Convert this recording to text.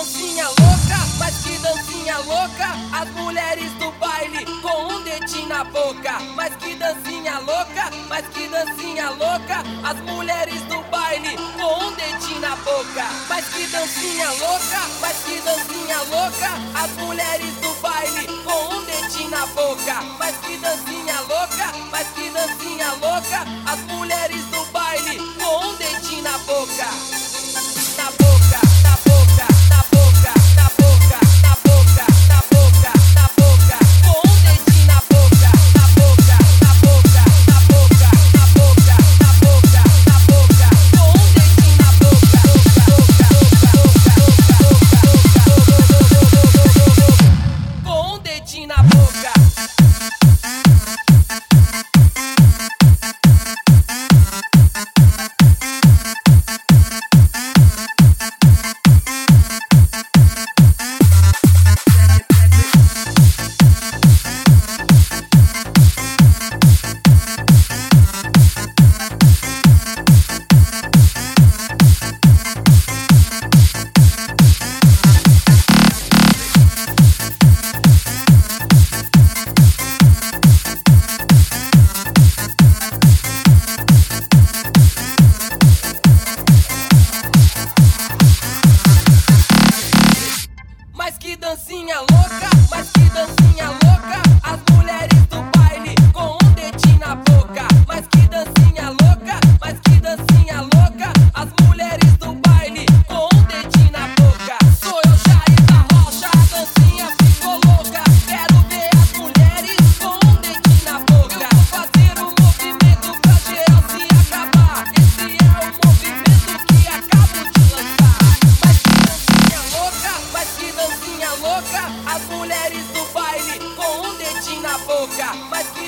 dancinha louca, mas que dancinha louca. As mulheres do baile com um dedinho na boca. Mas que dancinha louca, mas que dancinha louca. As mulheres do baile com um dedinho na boca. Mas que dancinha louca, mas que dancinha louca. As mulheres do baile com um dedinho na boca. Mas que dancinha louca, mas que dancinha louca. As mulheres do baile com um dedinho na boca. Na boca, na boca, na boca, na boca, na boca, na boca, na boca, com um dedinho na boca, na boca, na boca, na boca, na boca, na boca, na boca, com um dedinho na boca, com um dedinho na boca. Mas que dancinha louca, mas que dancinha louca. As mulheres do baile com um dedinho na boca. Mas que dancinha louca, mas que dancinha louca. As mulheres do baile com um dedinho na boca. Sou eu, Jair da Rocha, a dancinha ficou louca. Quero ver as mulheres com um dedinho na boca. Eu vou fazer um movimento pra geral se acabar. Esse é o movimento que acabo de lançar. Mas que dancinha louca, mas que dancinha louca. As mulheres do baile com um dedinho na boca. Mas que